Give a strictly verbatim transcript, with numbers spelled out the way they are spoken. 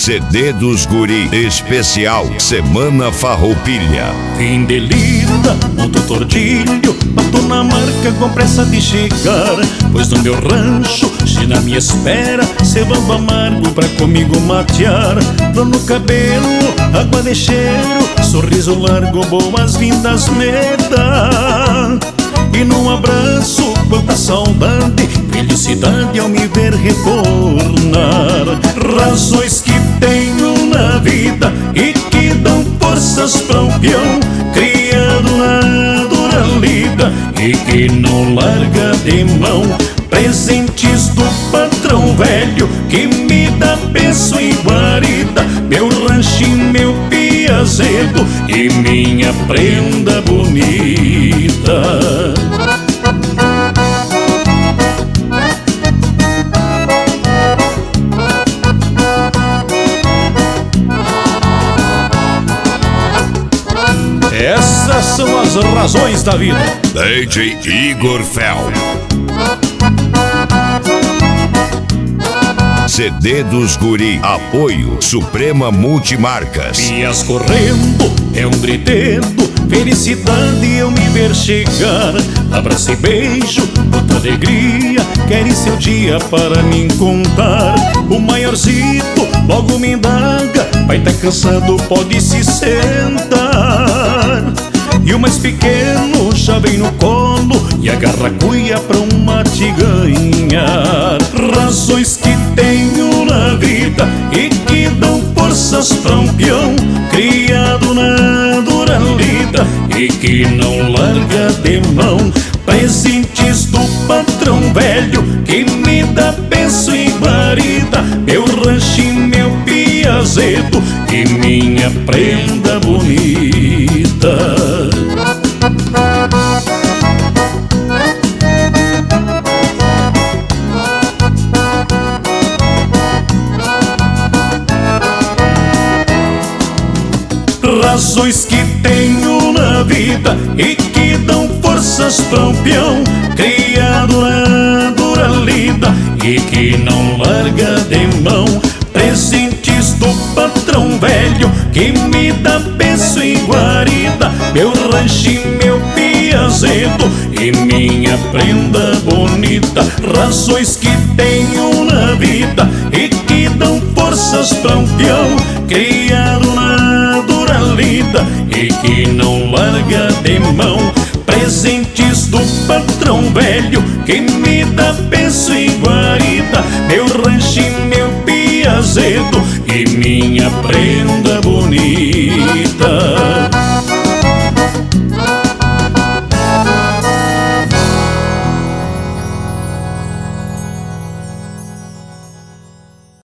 C D dos Guri, especial Semana Farroupilha. Fim de lida, monto tordilho, bato na marca com pressa de chegar, pois no meu rancho, se na minha espera, cevando amargo pra comigo matear. Dor no cabelo, água de cheiro, sorriso largo, boas-vindas me dá. E num abraço, quanta saudade, felicidade ao me ver retornar. Razões que tenho na vida e que dão forças pra um peão criado na dura lida e que não larga de mão. Presentes do patrão velho que me dá benção e guarida, meu ranchinho, meu piazedo e minha prenda bonita. Essas são as razões da vida. D J Igor Fel. C D dos Guri, apoio Suprema Multimarcas. Pias correndo, é um griteiro, felicidade eu me ver chegar. Abraço e beijo, muita alegria, querem seu dia para me contar. O maiorcito logo me indaga, vai tá cansado, pode se sentar. E o mais pequeno já vem no colo e agarra a cuia pra um mate ganhar. Razões que tenho na vida e que dão forças pra um peão criado na dura lida e que não larga de mão. Presentes do patrão velho que me dá benção e guarida, meu ranchinho, meu piazedo e minha prenda bonita. Razões que tenho na vida e que dão forças pra um peão criado na dura lida e que não larga de mão. Presentes do patrão velho que me dá benção e guarida, meu ranchinho, meu piazedo e minha prenda bonita. Razões que tenho na vida e que dão forças pra um peão criado na dura lida e que não larga de mão. Presentes do patrão velho que me dá benção e guarida,